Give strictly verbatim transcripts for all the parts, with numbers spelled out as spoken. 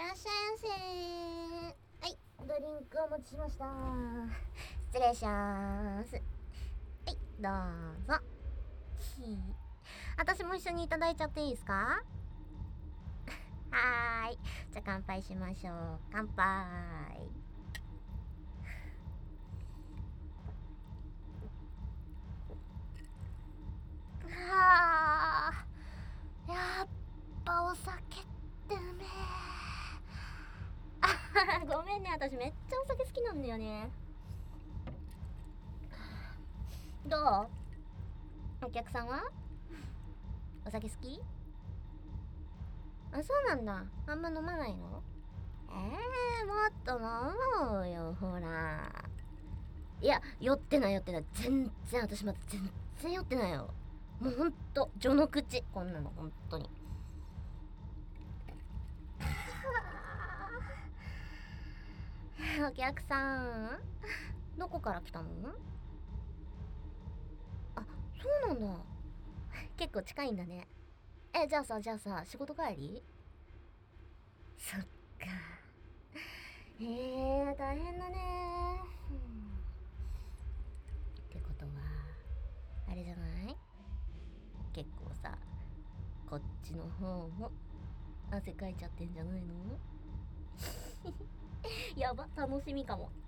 らっしゃいませ。はい、ドリンクお持ちしました。失礼します。はい、どうぞ。私も一緒にいただいちゃっていいですか？はーい、じゃあ乾杯しましょう。乾杯。はあ、やっぱお酒ってうめえ。ごめんね、私めっちゃお酒好きなんだよね。どう？お客さんはお酒好き？あ、そうなんだ。あんま飲まないの？えー、もっと飲もうよ、ほら。いや、酔ってない酔ってない。全然、私まだ全然酔ってないよ。もうほんと、序の口。こんなの、ほんとに。お客さん、どこから来たの？あ、そうなんだ。結構近いんだね。え、じゃあさ、じゃあさ、仕事帰り？そっか。へえ、大変だね。ってことは、あれじゃない？結構さ、こっちの方も汗かいちゃってんじゃないの？やば、楽しみかも。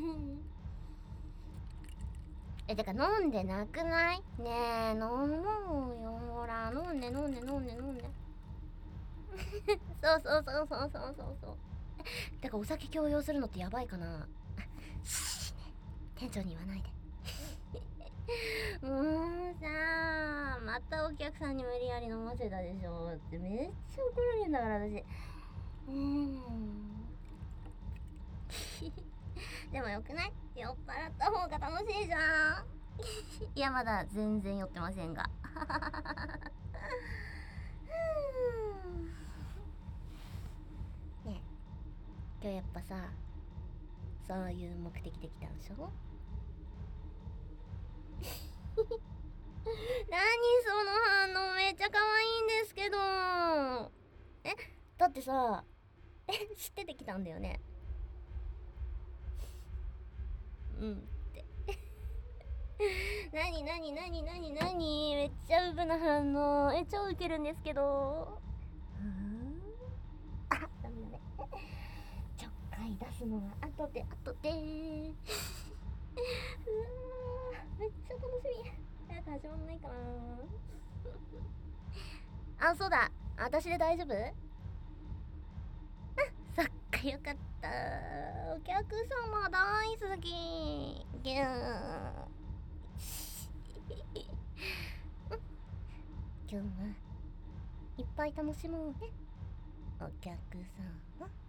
え、てか飲んでなくない？ねえ、飲もうよ。ほら、飲んで飲んで飲んで飲んで。そうそうそうそうそうそうそう。てかお酒強要するのってやばいかな？しーね、店長に言わないで。もうさ、またお客さんに無理やり飲ませたでしょってめっちゃ怒られるんだから私。うーん。でもよくない？酔っ払った方が楽しいじゃん。いや、まだ全然酔ってませんが。ねえ、今日やっぱさ、そういう目的で来たんでしょ？何その反応、めっちゃ可愛いんですけど。え、だってさ、え、知ってて来たんだよね？うんって。なになになになになに、めっちゃウブな反応。え、超ウケるんですけど。ふーん。あ、ダメだね。ちょっかい出すのは後で後で。うわー、めっちゃ楽しみ。早く始まんないかな。あ、そうだ。私で大丈夫？そっか、よかった。お客様大好き。ぎゅー。今日はいっぱい楽しもうね。お客様。